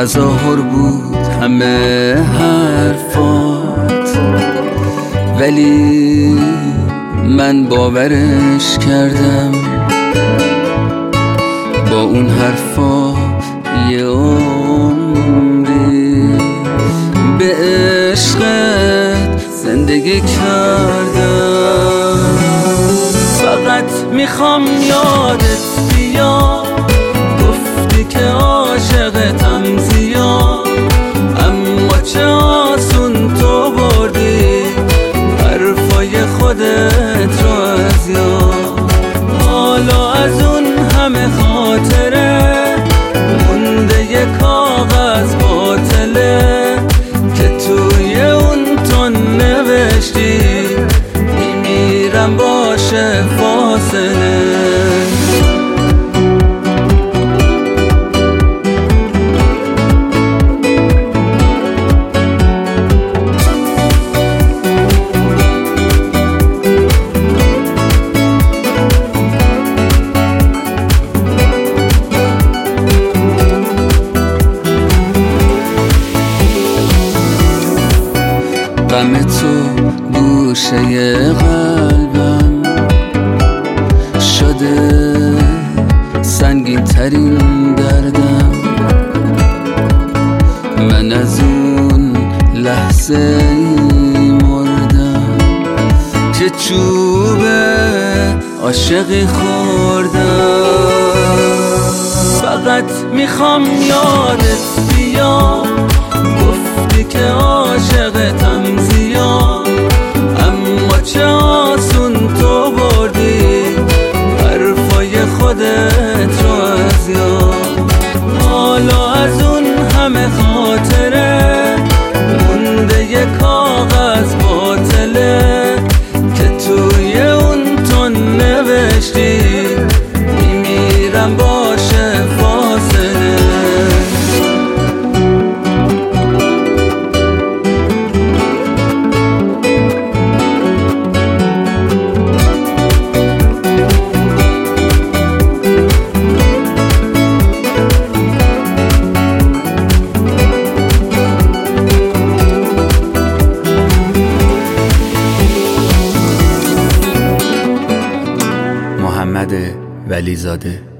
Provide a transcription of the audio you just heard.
تظاهر بود همه حرفات، ولی من باورش کردم. با اون حرفا یه عمری به عشقت زندگی کردم. فقط میخوام یادت بیاد، گفتی که عاشقتم زیاد، اما چه آسون تو بردی حرفای خودت رو از یاد. حالا از اون همه خاطره مونده یه کاغذ باطله که توی اون تو نوشتی میمیرم باشه فاصله. غم تو گوشه قلبم شده سنگین ترین دردم. من از اون لحظه مردم که چوب عاشقی خوردم. فقط میخوام یادت بیاد، گفتی که عاشقتم زیاد، اما چه آسون تو بردی حرفای خودت رو از یاد. حالا از اون همه خاطره مونده یه کاغذ باطله که توی اون تو نوشتی میمیرم باشه فاصله. محمد ولیزاده.